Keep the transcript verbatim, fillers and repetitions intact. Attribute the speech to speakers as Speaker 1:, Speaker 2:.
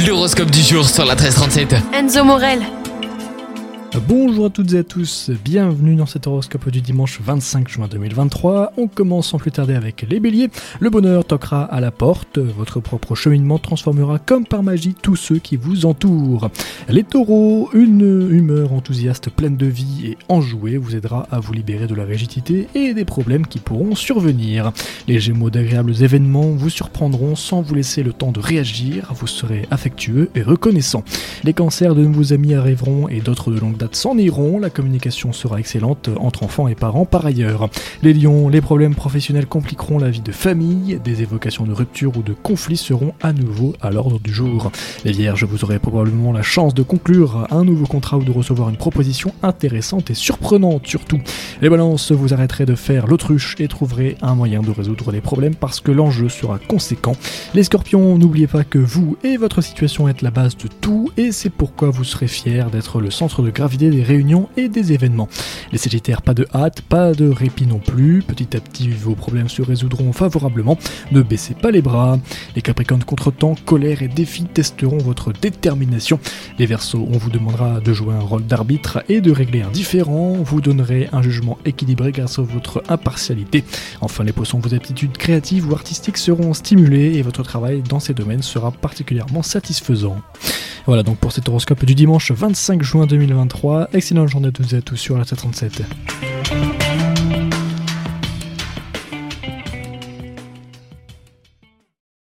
Speaker 1: L'horoscope du jour sur la treize trente-sept.
Speaker 2: Enzo Morel.
Speaker 3: Bonjour à toutes et à tous, bienvenue dans cet horoscope du dimanche vingt-cinq juin deux mille vingt-trois. On commence sans plus tarder avec les béliers. Le bonheur toquera à la porte, votre propre cheminement transformera comme par magie tous ceux qui vous entourent. Les taureaux, une humeur enthousiaste pleine de vie et enjouée vous aidera à vous libérer de la rigidité et des problèmes qui pourront survenir. Les gémeaux, d'agréables événements vous surprendront sans vous laisser le temps de réagir, vous serez affectueux et reconnaissant. Les cancers, de nouveaux amis arriveront et d'autres de longue date s'en iront, la communication sera excellente entre enfants et parents par ailleurs. Les lions, les problèmes professionnels compliqueront la vie de famille, des évocations de rupture ou de conflits seront à nouveau à l'ordre du jour. Les vierges, vous aurez probablement la chance de conclure un nouveau contrat ou de recevoir une proposition intéressante et surprenante surtout. Les balances, vous arrêterez de faire l'autruche et trouverez un moyen de résoudre les problèmes parce que l'enjeu sera conséquent. Les scorpions, n'oubliez pas que vous et votre situation êtes la base de tout et c'est pourquoi vous serez fiers d'être le centre de gravité des réunions et des événements. Les sagittaires, pas de hâte, pas de répit non plus, petit à petit vos problèmes se résoudront favorablement, ne baissez pas les bras. Les capricornes, contretemps, colère et défis testeront votre détermination. Les verseaux, on vous demandera de jouer un rôle d'arbitre et de régler un différend, vous donnerez un jugement équilibré grâce à votre impartialité. Enfin les poissons, vos aptitudes créatives ou artistiques seront stimulées et votre travail dans ces domaines sera particulièrement satisfaisant. Voilà donc pour cet horoscope du dimanche vingt-cinq juin deux mille vingt-trois. Excellente journée à toutes et à tous sur la treize trente-sept.